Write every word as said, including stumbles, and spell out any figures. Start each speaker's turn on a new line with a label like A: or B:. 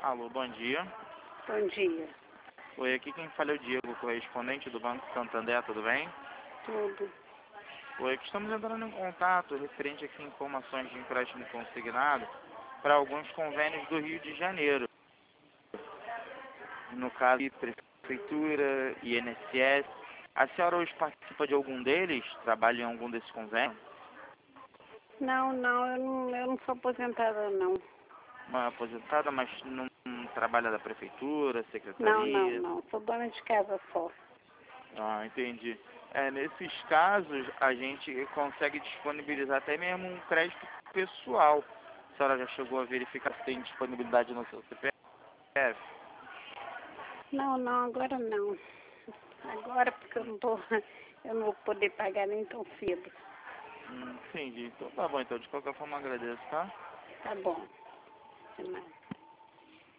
A: Alô, bom dia.
B: Bom dia.
A: Oi, aqui quem fala é o Diego, correspondente do Banco Santander, tudo bem?
B: Tudo.
A: Oi, aqui estamos entrando em contato referente aqui a informações de empréstimo consignado para alguns convênios do Rio de Janeiro. No caso, Prefeitura, I N S S. A senhora hoje participa de algum deles? Trabalha em algum desses convênios?
B: Não, não, eu não, eu não sou aposentada, não.
A: Uma aposentada, mas não trabalha da Prefeitura,
B: Não, não,
A: Secretaria?
B: não. Sou dona de casa só.
A: Ah, entendi. É, nesses casos, a gente consegue disponibilizar até mesmo um crédito pessoal. A senhora já chegou a verificar se tem disponibilidade no seu C P F?
B: Não, não, agora não. Agora porque eu não tô, eu não vou poder pagar nem tão cedo.
A: Hum, entendi. Então tá bom, então de qualquer forma agradeço, tá?
B: Tá bom. De nada.